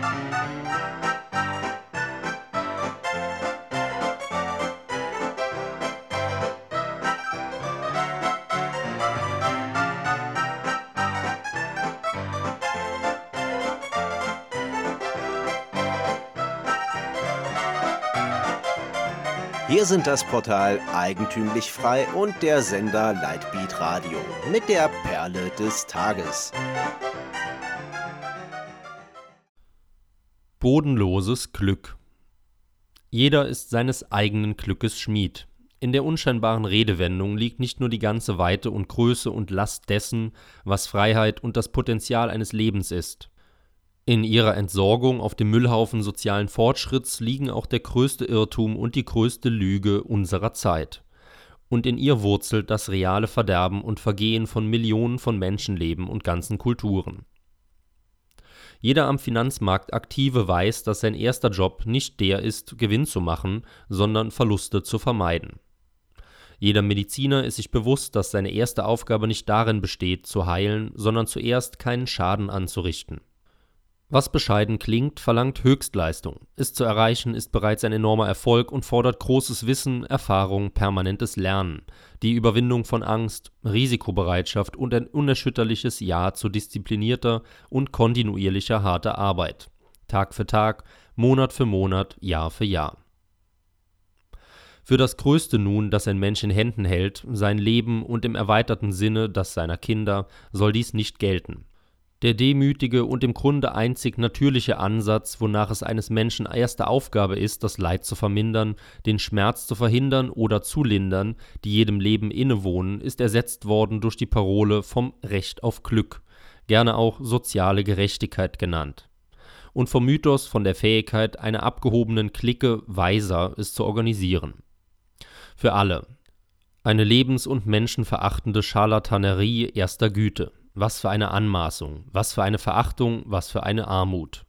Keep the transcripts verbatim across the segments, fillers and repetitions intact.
Wir sind das Portal Eigentümlich Frei und der Sender Lightbeat Radio mit der Perle des Tages. Bodenloses Glück. Jeder ist seines eigenen Glückes Schmied. In der unscheinbaren Redewendung liegt nicht nur die ganze Weite und Größe und Last dessen, was Freiheit und das Potenzial eines Lebens ist. In ihrer Entsorgung auf dem Müllhaufen sozialen Fortschritts liegen auch der größte Irrtum und die größte Lüge unserer Zeit. Und in ihr wurzelt das reale Verderben und Vergehen von Millionen von Menschenleben und ganzen Kulturen. Jeder am Finanzmarkt Aktive weiß, dass sein erster Job nicht der ist, Gewinn zu machen, sondern Verluste zu vermeiden. Jeder Mediziner ist sich bewusst, dass seine erste Aufgabe nicht darin besteht, zu heilen, sondern zuerst keinen Schaden anzurichten. Was bescheiden klingt, verlangt Höchstleistung. Es zu erreichen ist bereits ein enormer Erfolg und fordert großes Wissen, Erfahrung, permanentes Lernen, die Überwindung von Angst, Risikobereitschaft und ein unerschütterliches Ja zu disziplinierter und kontinuierlicher harter Arbeit. Tag für Tag, Monat für Monat, Jahr für Jahr. Für das Größte nun, das ein Mensch in Händen hält, sein Leben und im erweiterten Sinne das seiner Kinder, soll dies nicht gelten. Der demütige und im Grunde einzig natürliche Ansatz, wonach es eines Menschen erste Aufgabe ist, das Leid zu vermindern, den Schmerz zu verhindern oder zu lindern, die jedem Leben innewohnen, ist ersetzt worden durch die Parole vom Recht auf Glück, gerne auch soziale Gerechtigkeit genannt. Und vom Mythos von der Fähigkeit einer abgehobenen Clique Weiser es zu organisieren. Für alle. Eine lebens- und menschenverachtende Scharlatanerie erster Güte. Was für eine Anmaßung, was für eine Verachtung, was für eine Armut.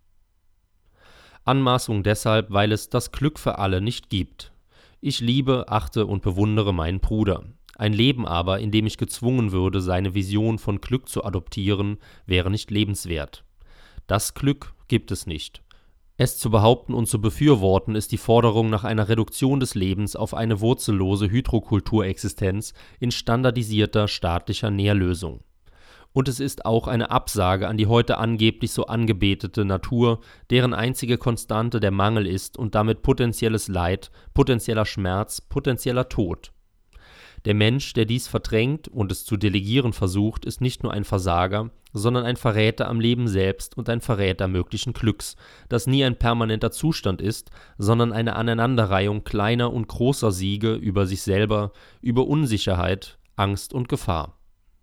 Anmaßung deshalb, weil es das Glück für alle nicht gibt. Ich liebe, achte und bewundere meinen Bruder. Ein Leben aber, in dem ich gezwungen würde, seine Vision von Glück zu adoptieren, wäre nicht lebenswert. Das Glück gibt es nicht. Es zu behaupten und zu befürworten, ist die Forderung nach einer Reduktion des Lebens auf eine wurzellose Hydrokulturexistenz in standardisierter staatlicher Nährlösung. Und es ist auch eine Absage an die heute angeblich so angebetete Natur, deren einzige Konstante der Mangel ist und damit potenzielles Leid, potenzieller Schmerz, potenzieller Tod. Der Mensch, der dies verdrängt und es zu delegieren versucht, ist nicht nur ein Versager, sondern ein Verräter am Leben selbst und ein Verräter möglichen Glücks, das nie ein permanenter Zustand ist, sondern eine Aneinanderreihung kleiner und großer Siege über sich selber, über Unsicherheit, Angst und Gefahr.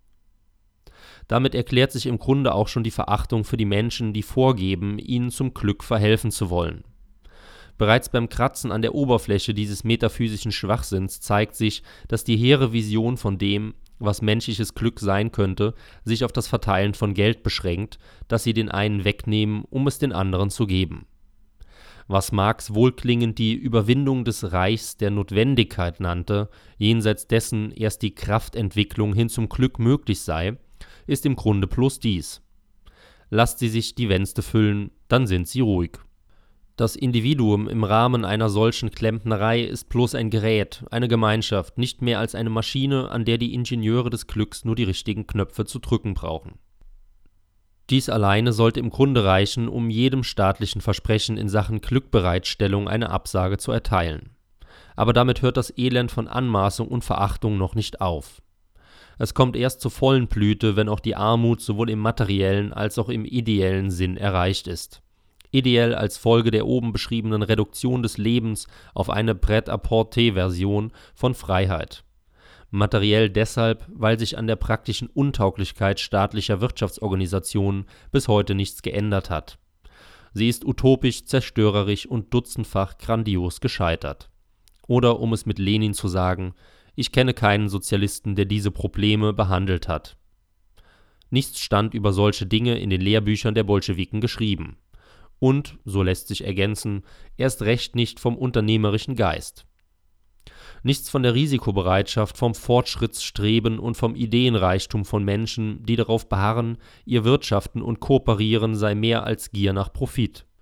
Damit erklärt sich im Grunde auch schon die Verachtung für die Menschen, die vorgeben, ihnen zum Glück verhelfen zu wollen. Bereits beim Kratzen an der Oberfläche dieses metaphysischen Schwachsinns zeigt sich, dass die hehre Vision von dem, was menschliches Glück sein könnte, sich auf das Verteilen von Geld beschränkt, das sie den einen wegnehmen, um es den anderen zu geben. Was Marx wohlklingend die Überwindung des Reichs der Notwendigkeit nannte, jenseits dessen erst die Kraftentwicklung hin zum Glück möglich sei, ist im Grunde bloß dies. Lasst sie sich die Wänste füllen, dann sind sie ruhig. Das Individuum im Rahmen einer solchen Klempnerei ist bloß ein Gerät, eine Gemeinschaft, nicht mehr als eine Maschine, an der die Ingenieure des Glücks nur die richtigen Knöpfe zu drücken brauchen. Dies alleine sollte im Grunde reichen, um jedem staatlichen Versprechen in Sachen Glückbereitstellung eine Absage zu erteilen. Aber damit hört das Elend von Anmaßung und Verachtung noch nicht auf. Es kommt erst zur vollen Blüte, wenn auch die Armut sowohl im materiellen als auch im ideellen Sinn erreicht ist. Ideell als Folge der oben beschriebenen Reduktion des Lebens auf eine Pret-à-porter-Version von Freiheit. Materiell deshalb, weil sich an der praktischen Untauglichkeit staatlicher Wirtschaftsorganisationen bis heute nichts geändert hat. Sie ist utopisch, zerstörerisch und dutzendfach grandios gescheitert. Oder um es mit Lenin zu sagen: Ich kenne keinen Sozialisten, der diese Probleme behandelt hat. Nichts stand über solche Dinge in den Lehrbüchern der Bolschewiken geschrieben. Und, so lässt sich ergänzen, erst recht nicht vom unternehmerischen Geist. Nichts von der Risikobereitschaft, vom Fortschrittsstreben und vom Ideenreichtum von Menschen, die darauf beharren, ihr Wirtschaften und Kooperieren sei mehr als Gier nach Profit.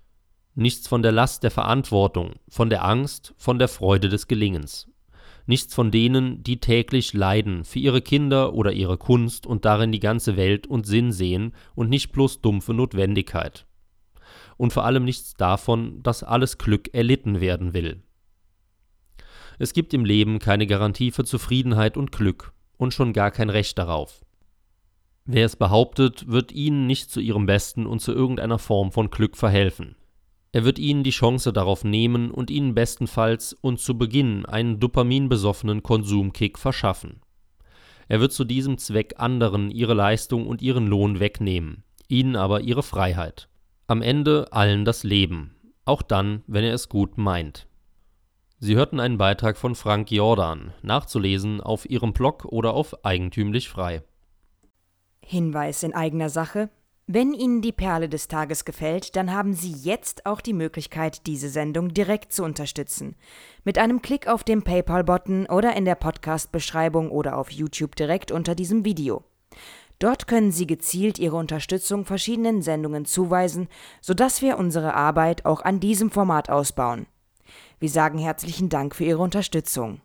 Nichts von der Last der Verantwortung, von der Angst, von der Freude des Gelingens. Nichts von denen, die täglich leiden für ihre Kinder oder ihre Kunst und darin die ganze Welt und Sinn sehen und nicht bloß dumpfe Notwendigkeit. Und vor allem nichts davon, dass alles Glück erlitten werden will. Es gibt im Leben keine Garantie für Zufriedenheit und Glück und schon gar kein Recht darauf. Wer es behauptet, wird Ihnen nicht zu Ihrem Besten und zu irgendeiner Form von Glück verhelfen. Er wird Ihnen die Chance darauf nehmen und Ihnen bestenfalls und zu Beginn einen dopaminbesoffenen Konsumkick verschaffen. Er wird zu diesem Zweck anderen ihre Leistung und ihren Lohn wegnehmen, ihnen aber ihre Freiheit. Am Ende allen das Leben, auch dann, wenn er es gut meint. Sie hörten einen Beitrag von Frank Jordan, nachzulesen auf ihrem Blog oder auf Eigentümlich Frei. Hinweis in eigener Sache: Wenn Ihnen die Perle des Tages gefällt, dann haben Sie jetzt auch die Möglichkeit, diese Sendung direkt zu unterstützen. Mit einem Klick auf den PayPal-Button oder in der Podcast-Beschreibung oder auf YouTube direkt unter diesem Video. Dort können Sie gezielt Ihre Unterstützung verschiedenen Sendungen zuweisen, sodass wir unsere Arbeit auch an diesem Format ausbauen. Wir sagen herzlichen Dank für Ihre Unterstützung.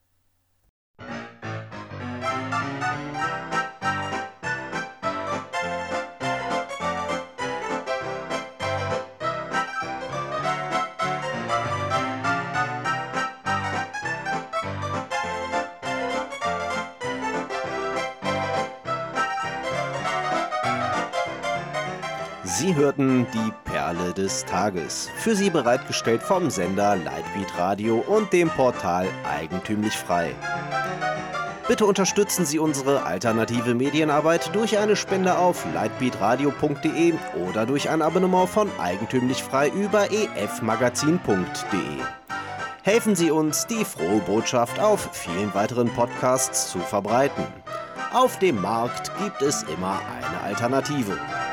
Sie hörten die Perle des Tages, für Sie bereitgestellt vom Sender Lightbeat Radio und dem Portal Eigentümlich Frei. Bitte unterstützen Sie unsere alternative Medienarbeit durch eine Spende auf lightbeatradio punkt de oder durch ein Abonnement von Eigentümlich Frei über e f magazin punkt de. Helfen Sie uns, die frohe Botschaft auf vielen weiteren Podcasts zu verbreiten. Auf dem Markt gibt es immer eine Alternative.